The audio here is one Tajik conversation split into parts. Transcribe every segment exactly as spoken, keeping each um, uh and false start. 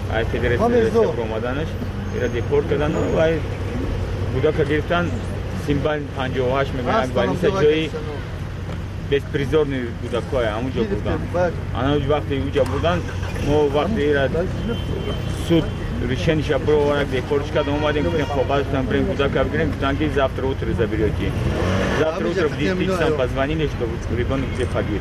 از فدراسیون اومدنش ایرا دیپورت کردن و کودک گرفتن سیمبل پنجاه و هشت میگن ولی جایی بیست پریزورنی کودکای همونجا بودن. آنها وقتی اونجا بودن ما وقتی ایرا سود ریشنش برو ورق دیپورتش کردن اومدیم که خب بعدم بریم کودک بگیریم تانکی завтра утро заберете. завтра утро в десять часов позвонили, что ребенок где погиб.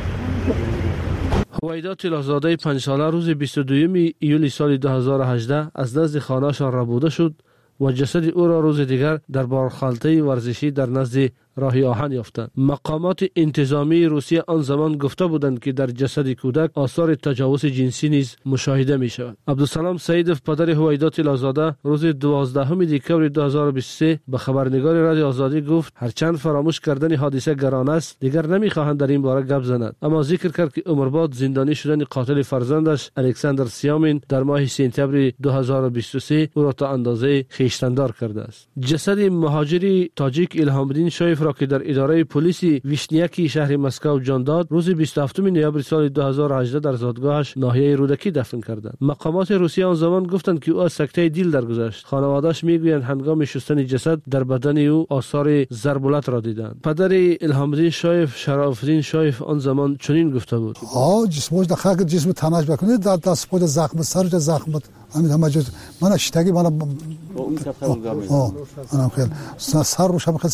هویدا طلازاده پنج ساله روز بیست و دوم ایول سال دو هزار و هجده از نزد خانه‌شان ربوده شد و جسد او را روز دیگر در بارخالطه ورزشی در نزد راهی آهن یافتند. مقامات انتظامی روسیه آن زمان گفته بودند که در جسد کودک آثار تجاوز جنسی نیز مشاهده می شود. عبدالسلام سعیدов پدر هویدا طلازاده روز دوازدهم دکتبر دو هزار و بیست و سه به خبرنگار رادیو آزادی گفت هرچند فراموش کردن حادثه گران است دیگر نمیخواهند در این باره گپ زنند، اما ذکر کرد که عمرباد زندانی شدن قاتل فرزندش الکساندر سیامین در ماه سپتامبر دو هزار و بیست و سه او را تا اندازه خویشتندار کرده است. جسد مهاجری تاجیک الهام‌الدین شایف که در اداره پلیس ویشنیکی شهر مسکو جان داد روز بیست و هفتم نوامبر سال دو هزار و هجده در زادگاهش ناحیه رودکی دفن کردند. مقامات روسیه آن زمان گفتند که او از سکته دل درگذشت. خانواده‌اش میگویند هنگام شستن جسد در بدن او آثار ضربالت را دیدند. پدر الهام‌الدین شایف شراف‌الدین شایف آن زمان چنین گفته بود: آ جسمش داخل جسم تناش بکنید در دست خود زخم سر زخم همین همه جز من اشتگی من اون سفر آه انا خیلی سر روش هم خیلی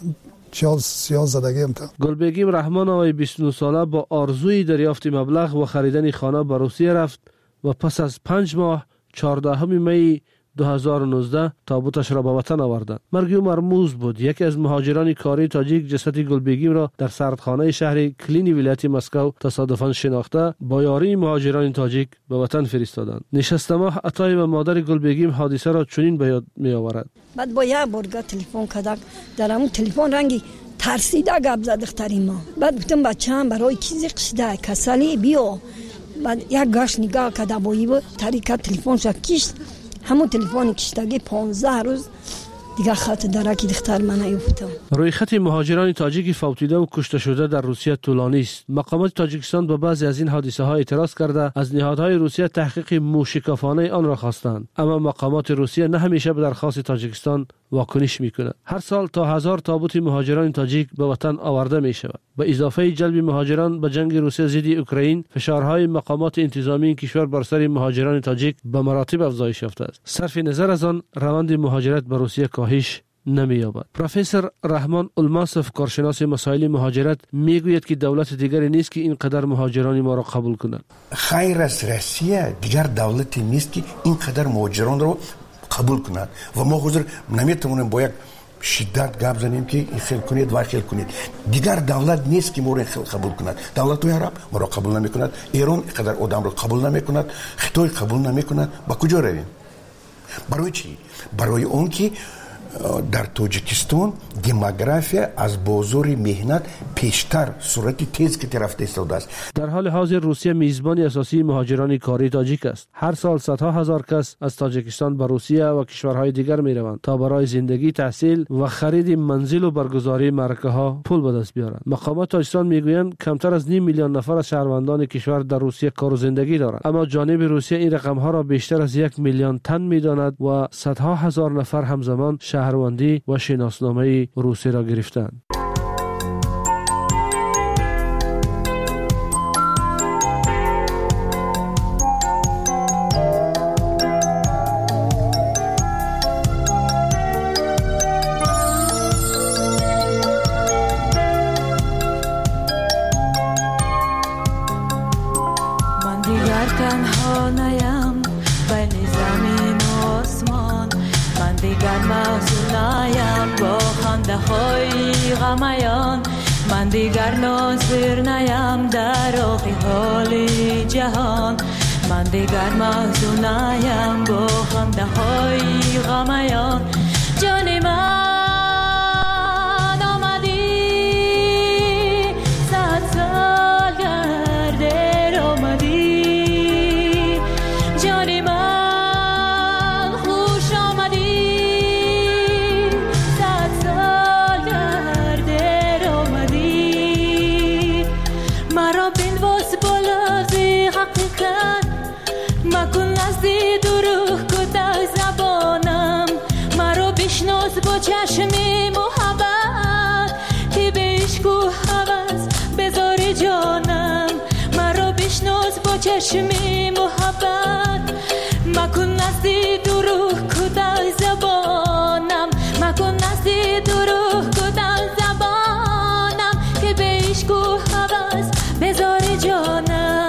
چهار سیاه زدگیم تا. گلبگیم رحمان آقای بیست و نه ساله با آرزوی دریافت مبلغ و خریدن خانه به روسیه رفت و پس از پنج ماه چهاردهم می دو هزار و نوزده تابوتش را به وطن آوردند. مرگ او مرموز بود. یکی از مهاجران کاری تاجیک جسد گلبگیم را در سردخانه شهر کلینی ولایت مسکو تصادفاً شناخته با یاری مهاجران تاجیک به وطن فرستادند. نشسته ماه عطای و مادر گلبگیم حادثه را چنین به یاد می آورد: بعد با یک بارگاه تلفن کردم، در همون تلفن رنگی ترسیده گپ زد دختری ما. بعد گفتم بچه‌ام برای چیزی قصده کسلی بیا. بعد یک گاش نگاه کرد با این طریقه تلفنش کشید. همون تلفن کشتگی پانزده روز دیگه خط درکی دختر من نیفتم. روی خط مهاجران تاجیک فوتیده و کشته شده در روسیه طولانی است. مقامات تاجیکستان به بعضی از این حادثه ها اعتراض کرده از نهادهای روسیه تحقیق موشکافانه آن را خواستند، اما مقامات روسیه نه همیشه به درخواست تاجیکستان واکنش میکنند. هر سال تا هزار تابوت مهاجران تاجیک به وطن آورده می شود. به اضافه جلب مهاجران به جنگ روسیه ضد اوکراین، فشارهای مقامات انتظامی این کشور بر سر مهاجران تاجیک به مراتب افزایش یافته است. صرف نظر از آن روند مهاجرت به روسیه کاهش نمی‌یابد. پروفسور رحمان الماسوف کارشناس مسائل مهاجرت میگوید که دولت دیگری نیست که اینقدر مهاجران ما را قبول کند. خیر از روسیه دیگر دولتی نیست که اینقدر مهاجران را قبول کند و ما حضور نمیتونیم با یک شدت گپ زنیم که این خیل کنید و خیل کنید. دیگر دولت نیست که ما را خیل قبول کند. دولت عرب ما را قبول نمی کند، ایران اینقدر آدم را قبول نمی کند، خطای قبول نمی کند. با کجا رویم؟ برای چی؟ برای اون که در تاجیکستان دموگرافی از بازار مهنت پیشتر سرعت تیز که رفته ایستاده است. در حال حاضر روسیه میزبان اساسی مهاجران کاری تاجیک است. هر سال صدها هزار کس از تاجیکستان به روسیه و کشورهای دیگر می روند تا برای زندگی، تحصیل و خرید منزل و برگزاری معرکه ها پول به دست بیارند. مقامات تاجیکستان میگویند کمتر از نیم میلیون نفر از شهروندان کشور در روسیه کار و زندگی دارند، اما جانب روسیه این رقم ها را بیشتر از یک میلیون تن میداند و صدها هزار نفر همزمان شهروندی و شناسنامه روسی را گرفتند. من دیگر تنها نیم بین زمین و آسمان، من دیگر محزونایم با خنده های غمیان، من دیگر ناظر نیم در آخی حال جهان، من دیگر محزونایم با خنده های غمیان. جان من آمدی صد سال گرده آمدی، جان من خوش آمدی صد سال گرده آمدی. مرا بنواز بالا زی حقیقت مکن نزدی دور چشمی محبت که به عشق و هوس بذار جانم مرا بشناس با چشمی محبت مکن نزدی دروغ کدای زبانم مکن نزدی دروغ کدای زبانم که به عشق و هوس بذار جانم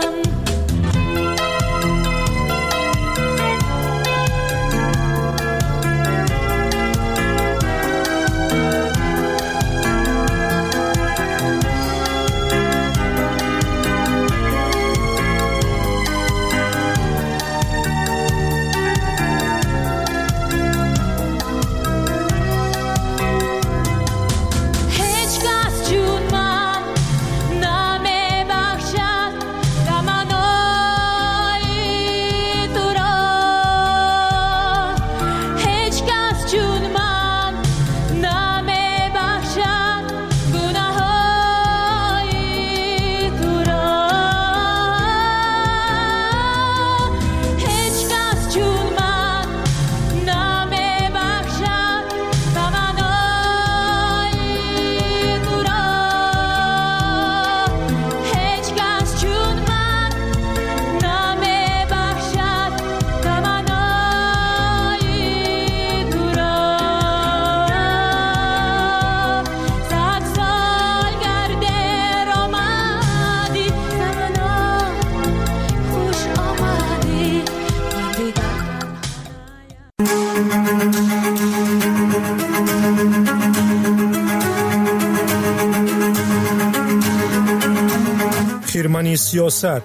خیرمنی سیاست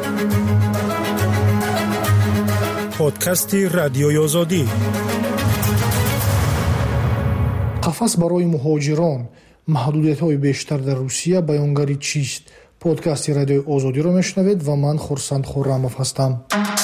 پادکستی رادیوی آزادی قفس برای مهاجران محدودیت‌های بیشتر در روسیه بیانگری چیست؟ پادکست رادیوی آزادی را میشنوید و من خورسند خرموف هستم.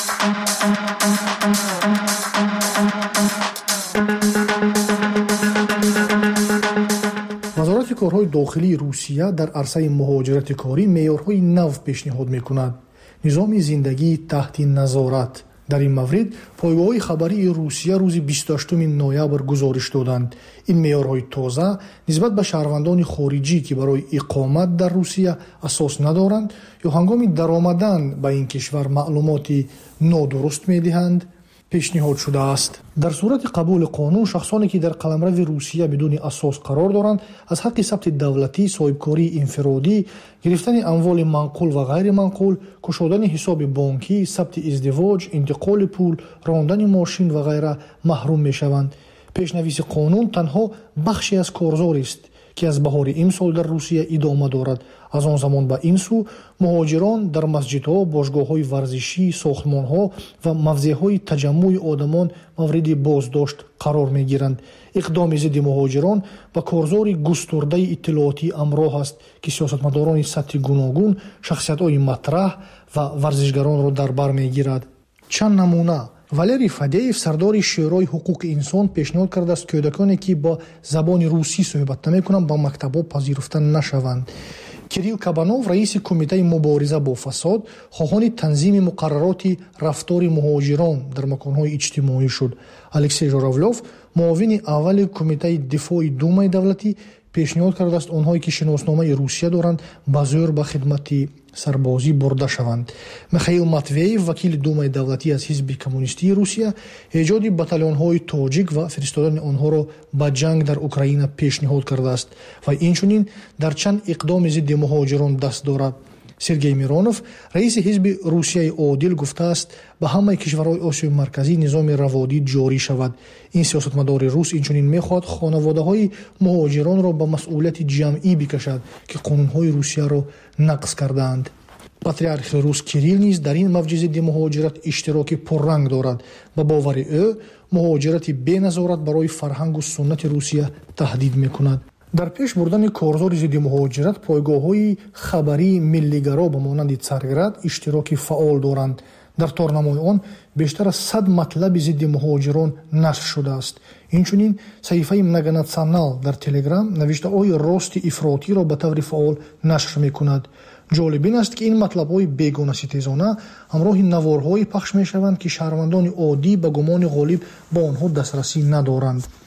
وزارت کارهای داخلی روسیه در عرصه مهاجرت کاری معیارهای نو پیشنهاد می‌کند. نظام زندگی تحت نظارت. در این مورد پایگاه‌های خبری روسیه روز بیست و هشتم نوامبر گزارش دادند. این معیارهای تازه نسبت به شهروندان خارجی که برای اقامت در روسیه اساس ندارند یا هنگام درآمدن به این کشور معلوماتی نادرست می‌دهند پیشنهاد شده است. در صورت قبول قانون شخصانی که در قلمرو روسیه بدون اساس قرار دارند از حق ثبت دولتی، صاحبکاری انفرادی، گرفتن اموال منقول و غیر منقول، گشودن حساب بانکی، ثبت ازدواج، انتقال پول، راندن ماشین و غیره محروم میشوند. پیشنویس قانون تنها بخشی از کارزار است که از بهار امسال در روسیه ادامه دارد. از آن زمان به این سو مهاجران در مسجدها، باشگاه‌های ورزشی، ساختمان‌ها و موضع‌های تجمع آدمان مورد بازداشت قرار می‌گیرند. اقدام ضد مهاجران با کارزار گسترده اطلاعاتی همراه است که سیاستمداران سطح گوناگون، شخصیت‌های مطرح و ورزشگران را در بر می‌گیرد. چند نمونه: والری فدیف سردار شورای حقوق انسان پیشنهاد کرده است کودکانی که با زبان روسی صحبت نمی‌کنند با مکتب‌ها پذیرفته نشوند. کیریل کابانوف رئیس کمیته مبارزه با فساد خواهان تنظیم مقررات رفتار مهاجران در مکان‌های اجتماعی شد. الکسی ژوراولوف معاون اول کمیته دفاع دومای دولتی پیشنهاد کرده است آنهایی که شناسنامه روسیه دارند با زور به خدمت سربازی برده شوند. میخائیل ماتوییف وکیل دومای دولتی از حزب کمونیستی روسیه ایجاد باتالون‌های تاجیک و فرستادن آنها را به جنگ در اوکراین پیشنهاد کرده است و اینچنین در چند اقدام ضد مهاجران دست دارد. سرگئی میرونوف رئیس حزب روسیه عادل گفته است به همه کشورهای آسیای مرکزی نظام روادی جاری شود. این سیاستمدار روس اینچنین میخواهد خانواده‌های مهاجران را به مسئولیت جمعی بکشد که قانون‌های روسیه را نقض کردند. پاتریارخ روس کیریل نیز در این موج ضد مهاجرت اشتراک پررنگ دارد. به باور او مهاجرت بی نظارت برای فرهنگ و سنت روسیه تهدید میکند. در پیش بردن کارزار ضد مهاجرت پایگاه‌های خبری ملی‌گرا به مانند څارگراد اشتراک فعال دارند. در تارنمای آن بیشتر از صد مطلب ضد مهاجران نشر شده است. اینچنین صحیفه مگاناتسیونال در تلگرام نوشته‌های راست افراطی را به طور فعال نشر می‌کند. جالب این است که این مطلب‌های بیگانه ستیزانه همراه نوارهایی پخش می‌شوند که شهروندان عادی به گمان غالب با آنها دسترسی ندارند.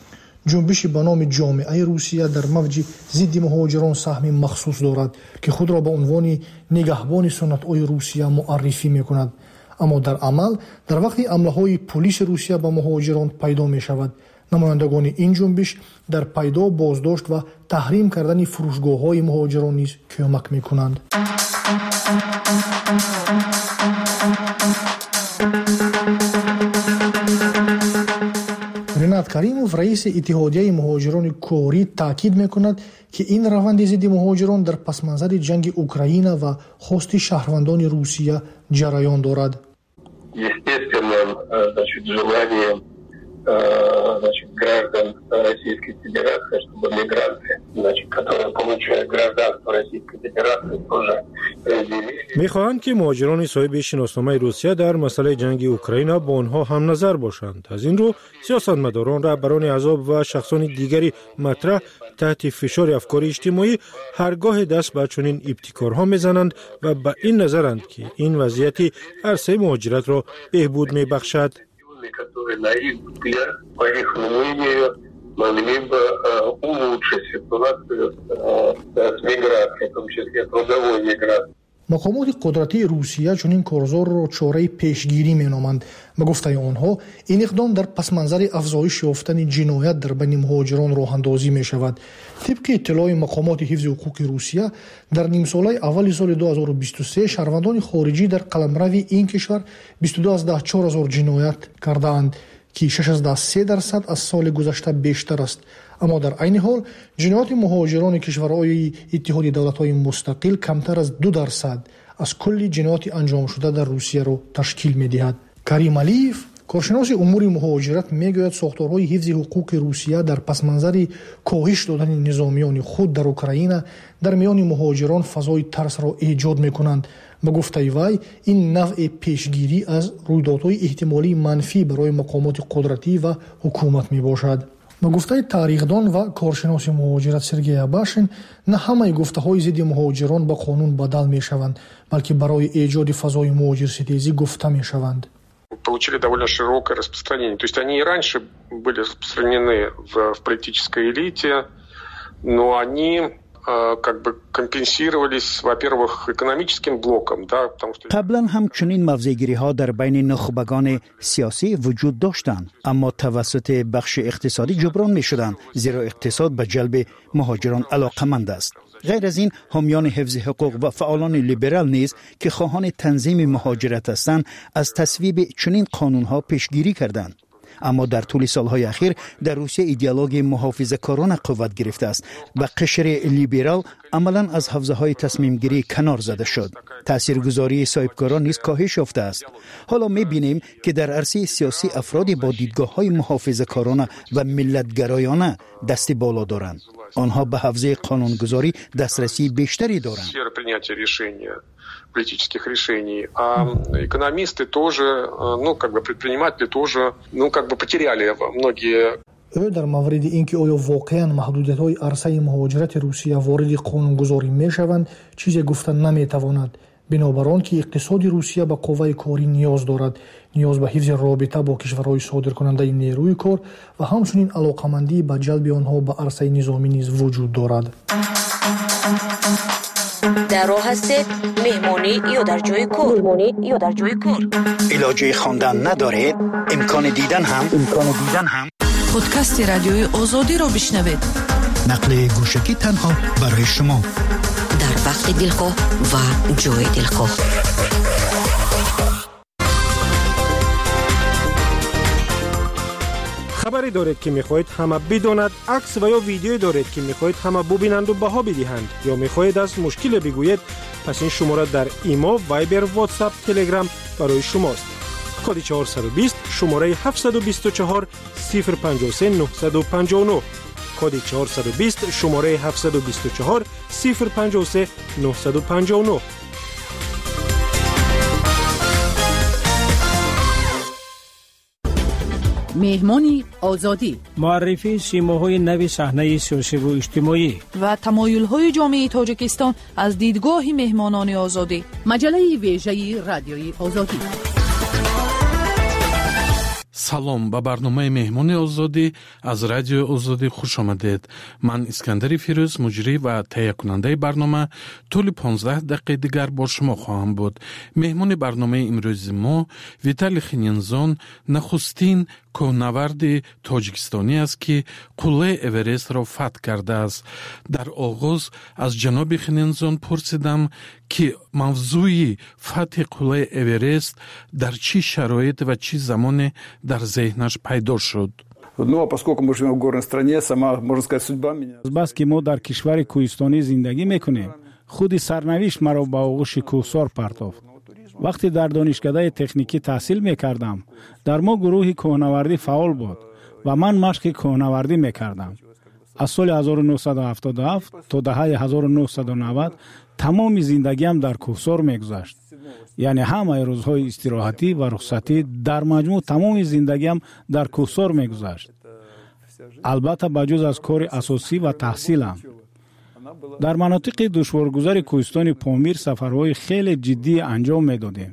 جنبشی به نام جامعه روسیه در موج ضد مهاجران سهم مخصوص دارد که خود را به عنوان نگهبان سنت‌های روسیه معرفی می‌کند، اما در عمل در وقت حمله‌های پلیس روسیه به مهاجران پیدا می‌شود. نمایندگان این جنبش در پیدا، بازداشت و تحریم کردن فروشگاه‌های مهاجران نیز کمک می‌کنند. رینات کریموف رئیس اتحادیه مهاجران کوری تاکید می‌کند که این روند ضد مهاجران در پس‌منظر جنگ اوکراین و خواست شهروندان روسیه جریان دارد. значит, граждан Российской Федерации, чтобы мигранты, значит, которые получают гражданство Российской Федерации, тоже разделили. می‌خواهند که مهاجران صاحب شناسنامه روسیه در مسئله جنگ اوکراین با آنها هم نظر باشند. از این رو سیاستمداران، رهبران احزاب و شخصان دیگری مطرح تحت فشار افکار اجتماعی هرگاه دست به چنین ابتکارها می‌زنند و به این نظرند که این وضعیت عرصه مهاجرت را بهبود می‌بخشد. которые, на их взгляд, по их мнению, могли бы э, улучшить ситуацию э, с миграцией, в том числе трудовой миграцией. مقامات قدرتی روسیه چنین کارزار را چاره پیشگیری مینامند. به گفته آنها این اقدام در پس منظر افزایش یافتن جنایت در بین مهاجران راه اندازی می شود. طبق اطلاع مقامات حفظ حقوق روسیه در نیم ساله اول سال دو هزار و بیست و سه شهروندان خارجی در قلمرو این کشور بیست و دو از ده چهار هزار جنایت کردند که شش از سه درصد از سال گذشته بیشتر است. اما در عین حال جنایات مهاجران کشورهای اتحادیه دولت‌های مستقل کمتر از دو درصد از کل جنایات انجام شده در روسیه را تشکیل می‌دهد. کریم علیف کارشناس امور مهاجرت میگوید ساختارهای حفظ حقوق روسیه در پس منظر کاهش دادن نظامیان خود در اوکراین در میان مهاجران فضای ترس را ایجاد می‌کنند. به گفته وی این نوع پیشگیری از رویدادهای احتمالی منفی برای مقامات قدرتی و حکومت میباشد. به گفته تاریخدان و کارشناس مهاجرت سرگئی اباشین، نه همه گفته‌های ضد مهاجران به قانون بدل می‌شوند، بلکه برای ایجاد فضای مهاجرستیزی گفته می‌شوند. Получили довольно широкое распространение. То есть они и раньше были распространены в, в политической элите, но они как бы компенсировались, во-первых, экономическим блоком, да, потому что قبلا هم چنین موضع‌گیری ها در بین نخبگان سیاسی وجود داشتند، اما توسط بخش اقتصادی جبران می شدند، زیرا اقتصاد به جلب مهاجران علاقمند است. غیر از این حامیان حفظ حقوق و فعالان لیبرال نیز که خواهان تنظیم مهاجرت هستند از تصویب چنین قانون‌ها پیشگیری کردند. اما در طول سالهای اخیر در روسیه ایدئولوژی محافظه‌کارانه قوت گرفته است و قشر لیبرال عملاً از حوزه‌های تصمیم گیری کنار زده شد. تاثیرگذاری صاحبکاران نیز کاهش یافته است. حالا می‌بینیم که در عرصه سیاسی افرادی با دیدگاه‌های محافظه‌کارانه و ملت‌گرایانه دست بالا دارند. آنها به حوزه قانونگذاری دسترسی بیشتری دارند. политических решений, а экономисты тоже, ну, как бы предприниматели тоже, ну, как бы потеряли многие. او در مورد اینکه آیا واقعا محدودیت‌های عرصه مهاجرت روسیه وارد قانونگذاری می‌شوند چیزی گفتن نمی‌تواند، بنابر آن که اقتصاد روسیه به قوه کاری نیاز دارد، نیاز به حفظ رابطه با کشورهای صادرکننده نیروی کار و همچنین علاقمندی به جلب آنها به عرصه نظامی نیز وجود دارد. در راه هستید مهمونی یا در جای کار مهمونی یا در جای کار علاجه خواندن ندارید، امکان دیدن هم امکان دیدن هم پادکست رادیوی آزادی را بشنوید. نقل گوشکی تنها برای شما در وقت دلخواه و جای دلخواه. خبری دارید که میخواهید همه بداند، عکس و یا ویدیویی دارید که میخواهید همه ببینند و بها بدهند، یا میخواهید از مشکل بگویید، پس این شماره در ایما، وایبر، واتساپ، تلگرام برای شماست. کد چهارصد و بیست شماره هفتصد و بیست و چهار صفر پنجاه و سه نهصد و پنجاه و نه. کد چهارصد و بیست شماره هفتصد و بیست و چهار صفر پنجاه و سه نهصد و پنجاه و نه. مهمانی آزادی، معرفی سیماهای نو صحنه سیاسی و اجتماعی و تمایل‌های جامعه تاجیکستان از دیدگاه مهمانان آزادی. مجله ویژه رادیوی آزادی. салом ба барномаи меҳмони озодӣ аз радиои озодӣ хуш омадед. Ман Искандари Фирӯз, муҷрӣ ва таҳиякунандаи барнома, тӯли понздаҳ дақиқаи дигар бо шумо хоҳам буд. меҳмони барномаи имрӯзи мо Виталий Хининзон, нахустин коҳнаварди тоҷикистонӣ аст, ки қуллаи Эверестро фатҳ кардааст. Дар оғоз аз ҷаноби Хининзон пурсидам, ки мавзӯи фатҳи қуллаи Эверест дар чӣ шароит ва чӣ замоне дар зеҳнаш пайдо шуд. Ну, а поскольку мы живем в горной стране, сама, можно сказать, судьба меня... Бас ки мо дар кишвари кӯҳистонӣ зиндагӣ мекунем, худи сарнавишт маро ба оғӯши кӯҳсор партофт. вақте дар донишкадаи техникӣ таҳсил мекардам, дар мо гурӯҳи коҳнавардӣ фаъол буд ва ман машқи коҳнавардӣ мекардам. аз соли ҳазору нуҳсаду ҳафтоду ҳафт тодаҳаи ҳазору нуҳсаду навад тамоми зиндагиам дар кӯҳсор мегузашт. яъне ҳамаи рӯзҳои истироҳатӣ ва рухсатӣ, дар маҷмӯъ тамоми зиндагиам дар кӯҳсор мегузашт. албатта ба ҷуз аз кори асосӣ ва таҳсилам. дар манотиқи душворгузари кӯҳистони Помир сафарҳои хеле ҷиддӣ анҷом медодем.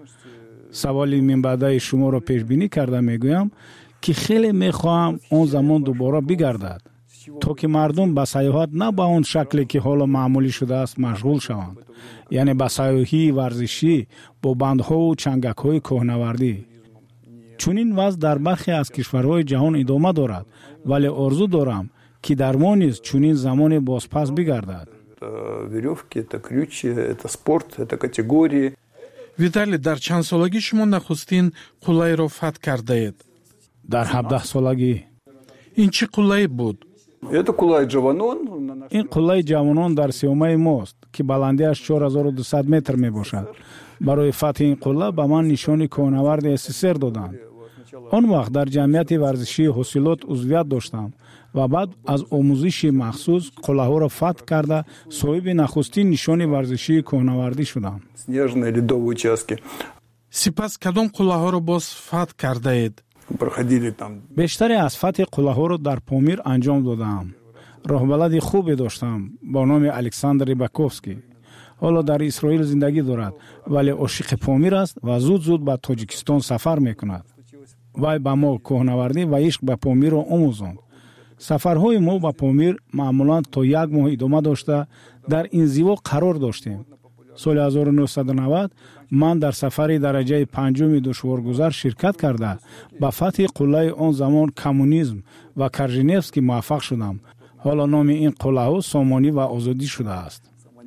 саволи минбаъдаи шуморо пешбинӣ карда мегӯям, ки хеле мехоҳам он замон дубора бигардад, то ки мардум ба сайёҳат на ба он шакле ки ҳоло маъмулӣ шудааст машғул шаванд, яъне ба сайёҳии варзишӣ бо бандҳову чангакҳои коҳнавардӣ. чунин вазъ дар бархе аз кишварҳои ҷаҳон идома дорад, вале орзу дорам, ки дар мо низ чунин замоне бозпас бигардад. Веревки, это крючи, это спорт, это категории. Виталий, дар чанд солагӣ шумо нахустин қуллаеро фатҳ кардаед? дар ҳабдаҳ солагӣ. ин чӣ қуллае буд? Это Кулай Ҷавонон. ин қуллаи ҷавонон дар сиёмаи мост, ки баландиаш чор ҳазору дусад метр мебошад. барои фатҳи ин қулла ба ман нишони коҳнаварди СССР доданд. он вақт дар ҷамъияти варзишии ҳосилот узвият доштам ва баъд аз омӯзиши махсус қуллаҳоро фатҳ карда соҳиби нахустин нишони варзишии коҳнавардӣ шудам. Снежные ледовые участки. сипас кадом қуллаҳоро боз фатҳ кардаед? Проходили там. бештаре аз фатҳи қуллаҳоро дар Помир анҷом додаам. роҳбалади хубе доштам бо номи Александр Рибаковский. ҳоло дар Исроил зиндагӣ дорад, вале ошиқи Помир аст ва зуд зуд ба Тоҷикистон сафар мекунад. вай ба мо коҳнавардӣ ва ишқ ба Помирро омӯзонд. сафарҳои мо ба Помир маъмулан то як моҳ идома дошта, дар инзиво қарор доштем. соли ҳазору нуҳсаду навад ман дар сафари дараҷаи панҷуми душворгузар ширкат карда ба фатҳи қуллаи он замон коммунизм ва Корженевский муваффақ шудам. ҳоло номи ин қуллаҳо Сомонӣ ва Озодӣ шудааст.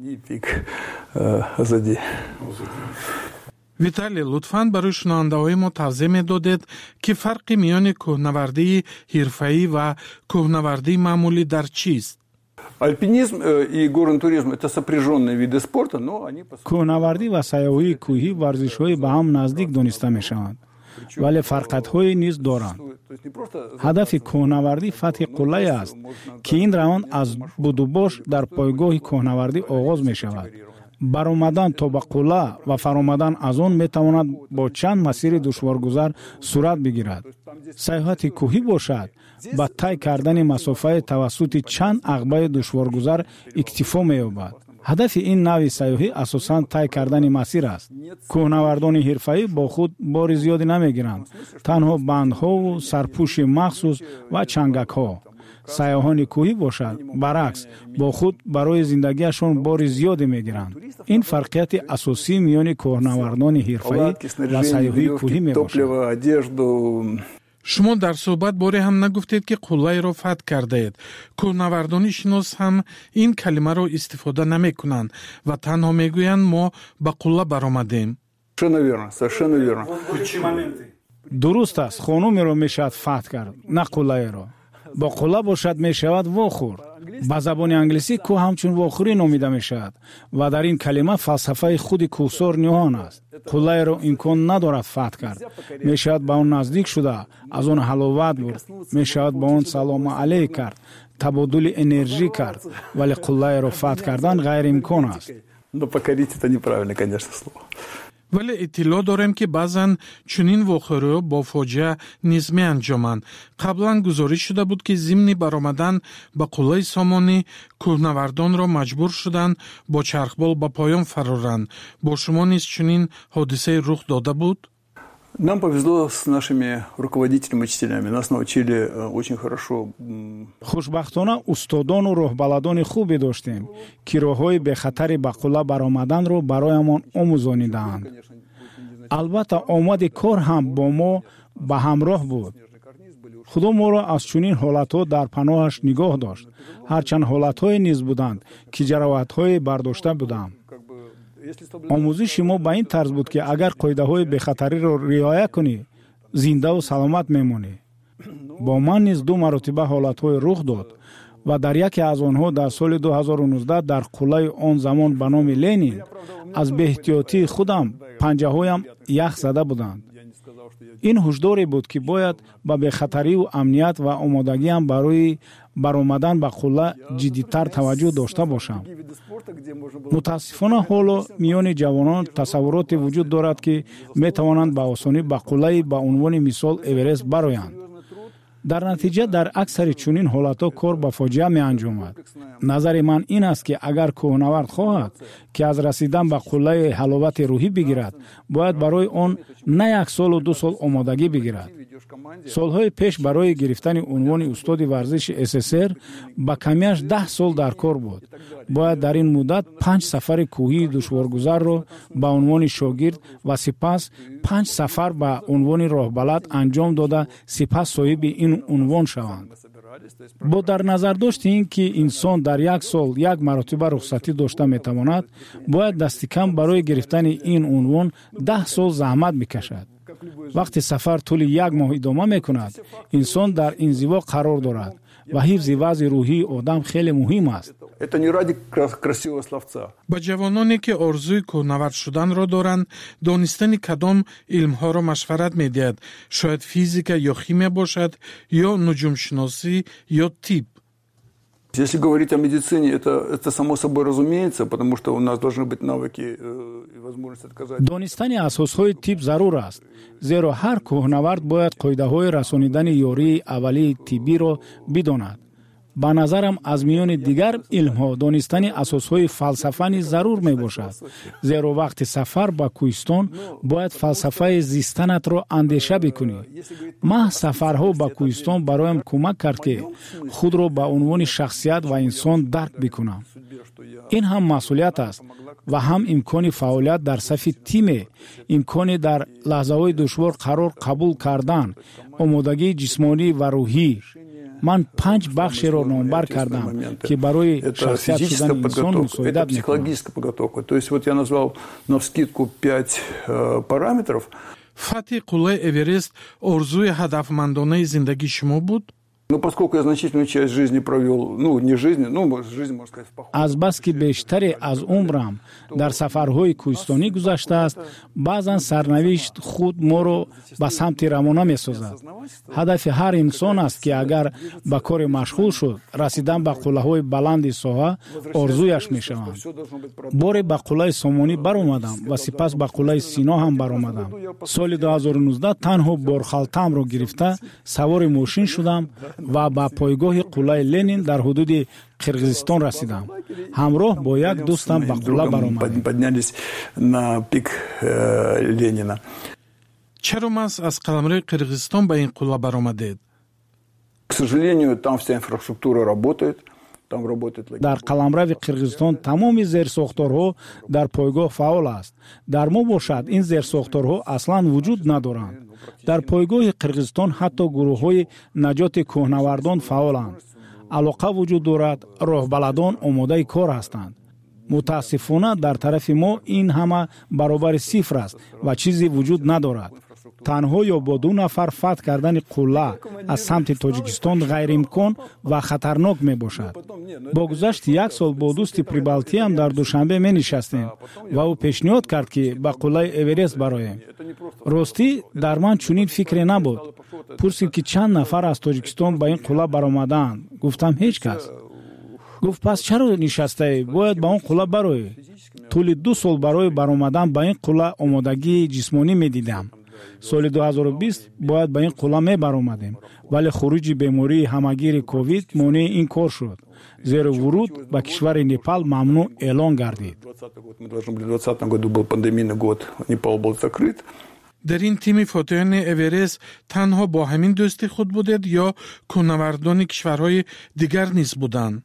Виталий, лутфан барои шунавандаҳои мо тавзеҳ медодед, ки фарқи миёни коҳнавардии ҳирфаӣ ва коҳнавардии маъмулӣ дар чист? Альпинизм и горный туризм – это сопряженные виды спорта, но они... коҳнавардӣ ва сайёҳии кӯҳӣ варзишҳои ба ҳам наздик дониста мешаванд, вале фарқатҳое низ доранд. ҳадафи коҳнавардӣ фатҳи қуллае аст, ки ин раванд аз будубош дар пойгоҳи коҳнавардӣ оғоз мешавад. баромадан то ба қулла ва фаромадан аз он метавонад бо чанд масири душворгузар сурат бигирад. сайёҳати кӯҳӣ бошад, ба тай кардани масофаи тавассути чанд ағбаи душворгузар иктифо меёбад. ҳадафи ин навъи сайёҳӣ асосан тай кардани масир аст. коҳнавардони ҳирфаӣ бо худ бори зиёде намегиранд, танҳо бандҳову сарпӯши махсус ва чангакҳо. сайёҳони кӯҳӣ бошад, баръакс, бо худ барои зиндагиашон бори зиёде мегиранд. ин фарқияти асосии миёни коҳнавардони ҳирфаӣ ва сайёҳии кӯҳӣ мебошад. шумо дар суҳбат боре ҳам нагуфтед, ки қуллаеро фатҳ кардаед. коҳнавардони шинос ҳам ин калимаро истифода намекунанд ва танҳо мегӯянд мо ба қулла баромадем. дуруст аст, хонумеро мешавад фатҳ кард, на қуллаеро. бо қулла бошад мешавад вохӯрд. ба забони англисӣ кӯҳ ҳамчун вохӯрӣ номида мешавад ва дар ин калима фалсафаи худи кӯҳсор ниҳон аст. қуллаеро имкон надорад фатҳ кард. мешавад ба он наздик шуда, аз он ҳаловат бурд, мешавад ба он салому алейк кард, табодули энержӣ кард, вале қуллаеро фатҳ кардан ғайриимкон аст. Но покорить это неправильно, конечно, слово. вале иттилоъ дорем, ки баъзан чунин вохӯриҳо бо фоҷиа низ меанҷоманд. қаблан гузориш шуда буд, ки зимни баромадан ба қуллаи Сомонӣ кӯҳнавардонро маҷбур шуданд бо чархбол ба поён фароранд. бо шумо низ чунин ҳодисае рух дода буд? Нам повезло с нашими руководителями, учителями. Нас научили очень хорошо. хушбахтона устодону роҳбаладони хубе доштем ки роҳҳои бехатари ба қулла баромаданро бароямон омӯзонидаанд. албатта омади кор ҳам бо мо ба ҳамроҳ буд. худо моро аз чунин ҳолатҳо дар паноҳаш нигоҳ дошт. ҳарчанд ҳолатҳое низ буданд ки ҷароҳатҳое бардошта будам. омӯзиши мо ба ин тарз буд ки агар қоидаҳои бехатариро риоя кунӣ, зиндаву саломат мемонӣ. бо ман низ ду маротиба ҳолатҳое рух дод ва дар яке аз онҳо дар соли ду ҳазору нуздаҳ дар қуллаи он замон ба номи Ленин аз беэҳтиётии худам панҷаҳоям ях зада буданд. ин ҳушдоре буд ки бояд ба бехатарию амният ва омодагиам барои баромадан ба қулла ҷиддитар таваҷҷӯҳ дошта бошам. мутаассифона ҳоло миёни ҷавонон тасаввуроте вуҷуд дорад ки метавонанд ба осонӣ ба қуллаи ба унвони мисол Эверест бароянд. дар натиҷа дар аксари чунин ҳолатҳо кор ба фоҷиа меанҷомад. назари ман ин аст ки агар кӯҳнавард хоҳад ки аз расидан ба қуллаи ҳаловати рӯҳӣ бигирад, бояд барои он на як солу ду сол омодагӣ бигирад. солҳои пеш барои гирифтани унвони устоди варзиши СССР ба камияш даҳ сол дар кор буд. бояд дар ин муддат панҷ сафари кӯҳии душворгузарро ба унвони шогирд ва сипас панҷ сафар ба унвони роҳбалад анҷом дода сипас соҳиби ин унвон шаванд. бо дар назар дошти ин ки инсон дар як сол як маротиба рухсатӣ дошта метавонад, бояд дасти кам барои гирифтани ин унвон даҳ сол заҳмат бикашад. вақте сафар тӯли як моҳ идома мекунад, инсон дар инзиво қарор дорад ва ҳифзи вазъи рӯҳии одам хеле муҳим аст. ба ҷавононе ки орзуи кӯҳнавард шуданро доранд, донистани кадом илмҳоро машварат медиҳад? шояд физика ё химия бошад, ё нуҷумшиносӣ ё тиб. Если говорить о медицине, это, это само собой разумеется, потому что у нас должны быть навыки и возможность отказать. донистани асосҳои тиб зарур аст, зеро ҳар кӯҳнавард бояд қоидаҳои расонидани ёрии аввалии тиббиро бидонад. ба назарам аз миёни дигар илмҳо донистани асосҳои фалсафа низ зарур мебошад, зеро вақти сафар ба кӯҳистон бояд фалсафаи зистанатро андеша бикунӣ. маҳз сафарҳо ба кӯҳистон бароям кӯмак кард ки худро ба унвони шахсият ва инсон дарк бикунам. ин ҳам масъулият аст ва ҳам имкони фаъолият дар сафи тиме, имкони дар лаҳзаҳои душвор қарор қабул кардан, омодагии ҷисмонӣ ва рӯҳӣ. ман панҷ бахшеро номбар кардам ки барои шахсият шудани инсон мусоидат мекунад. То есть вот я назвал навскидку пять э, параметров. фатҳи қуллаи Эверест орзуи ҳадафмандонаи зиндагии шумо буд? Ну, поскольку я значительную часть жизни провел, ну, не жизни, ну, жизни, можно сказать, в походе. аз бас ки бештаре аз умрам дар сафарҳои кӯҳистонӣ гузаштааст, баъзан сарнавишт худ моро ба самти рамона месозад. ҳадафи ҳар инсон аст ки агар ба коре машғул шуд, расидан ба қуллаҳои баланди соҳа орзуяш мешаванд. боре ба қуллаи Сомонӣ баромадам ва сипас ба қуллаи Сино ҳам баромадам. соли ду ҳазору нуздаҳ танҳо борхалтаамро гирифта савори мошин шудам ва ба пойгоҳи қуллаи Ленин дар ҳудуди Қирғизистон расидам. ҳамроҳ бо як дӯстам ба қулла баромадем. Поднялись на пик э, Ленина. чаро мас аз қаламрои Қирғизистон ба ин қулла баромадед? К сожалению, там вся инфраструктура работает. дар қаламрави Қирғизистон тамоми зерсохторҳо дар пойгоҳ фаъол аст. дар мо бошад ин зерсохторҳо аслан вуҷуд надоранд. дар пойгоҳи Қирғизистон ҳатто гурӯҳҳои наҷоти кӯҳнавардон фаъоланд. алоқа вуҷуд дорад, роҳбаладон омодаи кор ҳастанд. мутаассифона дар тарафи мо ин ҳама баробари сифр аст ва чизе вуҷуд надорад. танҳо ё бо ду нафар фатҳ кардани қулла аз самти Тоҷикистон ғайриимкон ва хатарнок мебошад. бо гузашти як сол бо дӯсти Прибалтиям дар Душанбе менишастем ва ӯ пешниҳод кард ки ба қуллаи Эверест бароем. ростӣ дар ман чунин фикре набуд. пурсид ки чанд нафар аз Тоҷикистон ба ин қулла баромадаанд. гуфтам ҳеҷ кас. гуфт пас чаро нишастаӣ? бояд ба он қулла бароӣ. тӯли ду сол барои баромадан ба ин қулла омодагии ҷисмонӣ медидам. соли ду ҳазору бист бояд ба ин қулла мебаромадем, вале хуруҷи бемории ҳамагири ковид монеи ин кор шуд, зеро вуруд ба кишвари Непал мамнӯъ эълон гардид. В двадцатом году был пандемийный год, Непал был закрыт. در این تیم فاتحان اورست تنها با همین دوستی خود بودید یا کوهنوردان کشورهای دیگر نیز بودند؟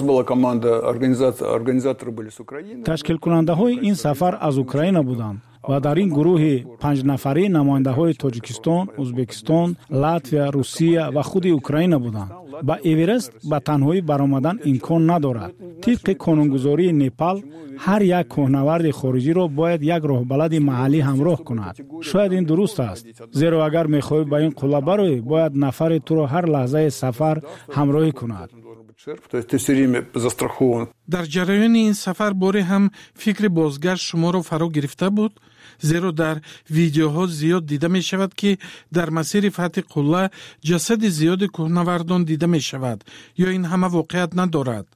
تشکیل کننده های این سفر از اوکراین بودند و در این گروه پنج نفری نماینده های تاجیکستان، ازبکستان، لاتویا، روسیه و خود اوکراین بودند. با اورست به تنهایی برآمدن امکان ندارد. طبق قانونگذاری نپال هر یک کوهنورد خارجی را باید یک راهبلد محلی همراه کند. شاید این درست است، زیرا اگر می‌خواهی به این قله بروی باید نفر تو را هر لحظه سفر همراهی کند. در جریان این سفر باری هم فکر بازگشت شما را فرا گرفته بود؟ زیرا در ویدیوها زیاد دیده می شود که در مسیر فتح قله جسد زیاد کوهنوردان دیده می شود. یا این همه واقعیت ندارد؟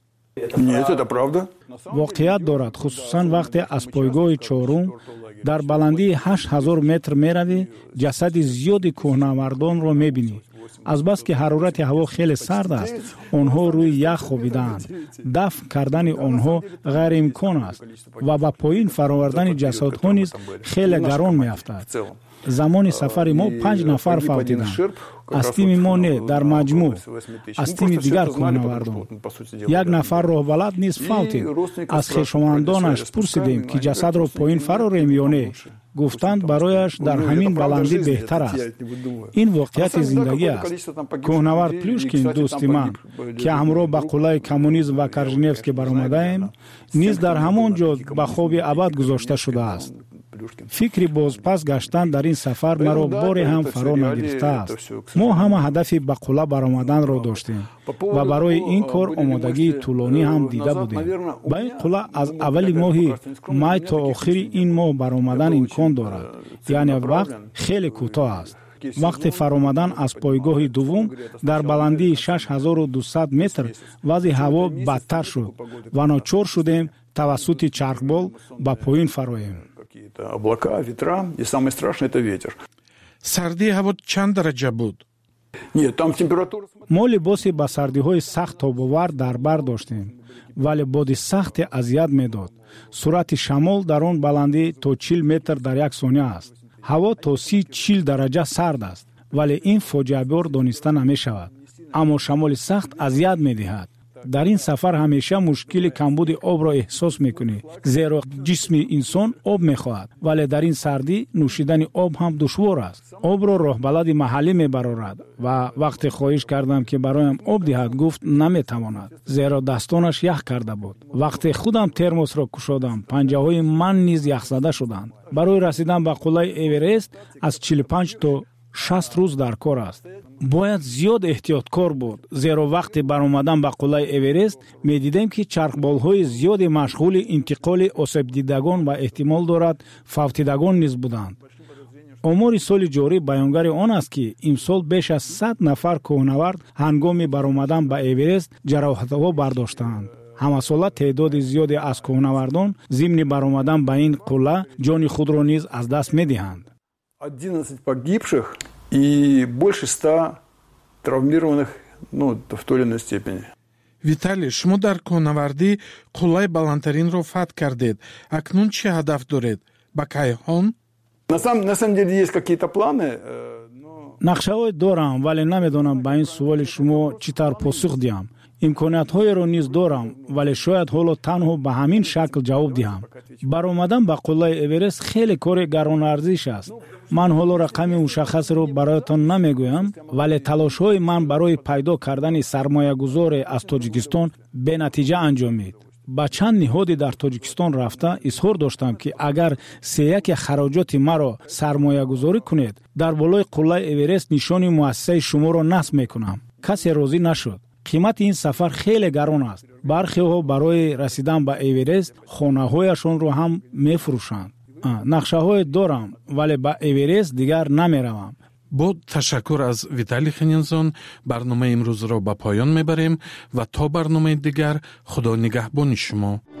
واقعیت دارد، خصوصا وقتی از پایگاه چهارم در بلندی هشت هزار متر می روی جسد زیاد کوهنوردان را می بینی. از بس که حرارت هوا خیلی سرد است، آنها روی یخ خوابیدند. دفن کردن آنها غیر امکان است و با پایین فراوردن جسدها نیز خیلی گران می‌افتد. زمان سفر ما پنج نفر فوتیدند. از تیم ما نه، در مجموع از تیم دیگر کوهنوردان یک نفر راهبلد نیز فوتید. از خویشاوندانش پرسیدیم که جسد را پایین فراریم یا نه. گفتند برایش در همین بلندی بهتر است. این واقعیت زندگی است. کوهنورد پلوشکین دوست من که همراه به قلعه کمونیسم و کرژنفسکی برآمده ایم نیز در همان جا به خواب ابد گذاشته شده است. فکری بازپس گشتن در این سفر مرا باری هم فرا نگرفته است. ما همه هدفی به قلعه برآمدن را داشتیم و برای این کار آمادگی طولانی هم دیده بودیم. به این قلعه از اول ماه مای تا آخر این ماه برآمدن امکان دارد، یعنی وقت خیلی کوتاه است. وقت فرآمدن از پایگاه دوم در بلندی شش هزار و دویست متر وضع هوا بدتر شد و ناچار شدیم توسط چرخبال به پایین فراییم. облака, ветра, и самое страшное это ветер. سردی هوا چند درجه بود؟ Нет, там температура. ما لباسی با سردی های سخت تاب‌آور در بر داشتیم، ولی باد سخت اذیت میداد. سرعت شمال در آن بلندی تا چهل متر در یک ثانیه است. هوا تا سی چهل درجه سرد است، ولی این فاجعه بار دانسته نمی شود. اما شمال سخت اذیت میدهد. در این سفر همیشه مشکل کمبود آب را احساس میکنی، زیرا جسم انسان آب میخواهد، ولی در این سردی نوشیدن آب هم دشوار است. آب را راهبلد محلی میبرارد و وقتی خواهش کردم که برایم آب دهد گفت نمیتواند، زیرا دستانش یخ کرده بود. وقتی خودم ترموس را کشادم پنجه های من نیز یخ زده شدند. برای رسیدن به قله اورست از چهل و پنج تا شصت روز در کار است. باید زیاد احتیاطکار بود، زیرا وقتی برآمدن به قله اورست می‌دیدیم که چرخبال‌های زیاد مشغول انتقال آسیب دیدگان و احتمال دارد فوتیدگان نیز بودند. آمار سال جاری بیانگر آن است که امسال بیش از صد نفر کوهنورد هنگام برآمدن به اورست جراحت‌ها برداشتند. همساله تعداد زیادی از کوهنوردان ضمن برآمدن به این قله جان خود را نیز از دست می‌دهند. одиннадцать погибших и больше ста травмированных, ну, в той или иной степени. Виталий, шумо дар коҳнавардӣ қуллаи баландтарин ро фатҳ кардед. Акнун чӣ ҳадаф доред? Ба Кайхон? На самом, на самом деле есть какие-то планы, но... нақшаҳое дорам, вале намедонам ба ин суоли шумо чӣ тавр посух диҳам. имкониятҳоеро низ дорам, вале шояд ҳоло танҳо ба ҳамин шакл ҷавоб диҳам. баромадан ба қуллаи эверест хеле кори гаронарзиш аст. ман ҳоло рақами мушаххасеро бароятон намегӯям, вале талошҳои ман барои пайдо кардани сармоягузоре аз тоҷикистон бенатиҷа анҷомид. ба чанд ниҳоди дар тоҷикистон рафта изҳор доштам ки агар сеяки хароҷоти маро сармоягузорӣ кунед, дар болои қуллаи эверест нишони муассисаи шуморо насб мекунам. касе розӣ нашуд. қимати ин сафар хеле гарон аст. бархеҳо барои расидан ба эверест хонаҳояшонро ҳам мефурӯшанд. нақшаҳое дорам, вале ба эверест дигар намеравам. бо ташаккур аз Виталий Хенинзон барномаи имрӯзро ба поён мебарем ва то барномаи дигар худо нигаҳбони шумо.